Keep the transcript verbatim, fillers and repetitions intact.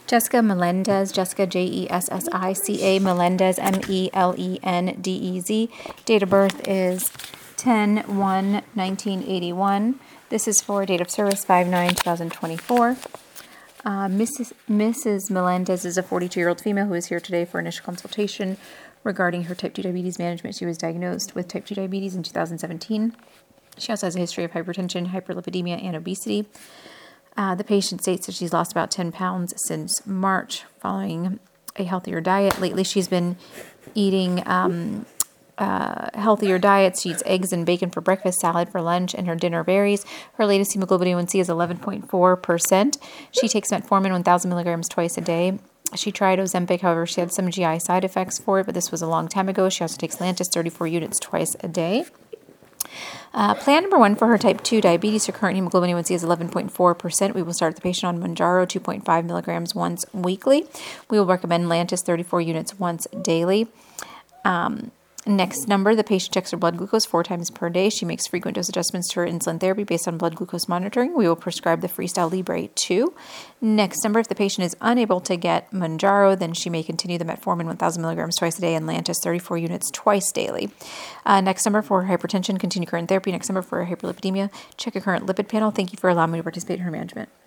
Jessica Melendez, Jessica J E S S I C A, Melendez M E L E N D E Z. Date of birth is ten one nineteen eighty-one. This is for date of service five nine twenty twenty-four. Uh, Missus Missus Melendez is a forty-two-year-old female who is here today for initial consultation regarding her type two diabetes management. She was diagnosed with type two diabetes in two thousand seventeen. She also has a history of hypertension, hyperlipidemia, and obesity. Uh, the patient states that she's lost about ten pounds since March following a healthier diet. Lately, she's been eating um, uh, healthier diets. She eats eggs and bacon for breakfast, salad for lunch, and her dinner varies. Her latest hemoglobin A one C is eleven point four percent. She takes metformin one thousand milligrams twice a day. She tried Ozempic, however, she had some G I side effects for it, but this was a long time ago. She also takes Lantus thirty-four units twice a day. Uh, plan number one for her type two diabetes. Her current hemoglobin A one C is eleven point four percent. We will start the patient on Mounjaro two point five milligrams once weekly. We will recommend Lantus thirty-four units once daily. Um, next number, the patient checks her blood glucose four times per day. She makes frequent dose adjustments to her insulin therapy based on blood glucose monitoring. We will prescribe the Freestyle Libre two. Next number, if the patient is unable to get Mounjaro, then she may continue the metformin one thousand milligrams twice a day and Lantus thirty-four units twice daily. Uh, next number for hypertension, continue current therapy. Next number for hyperlipidemia, check your current lipid panel. Thank you for allowing me to participate in her management.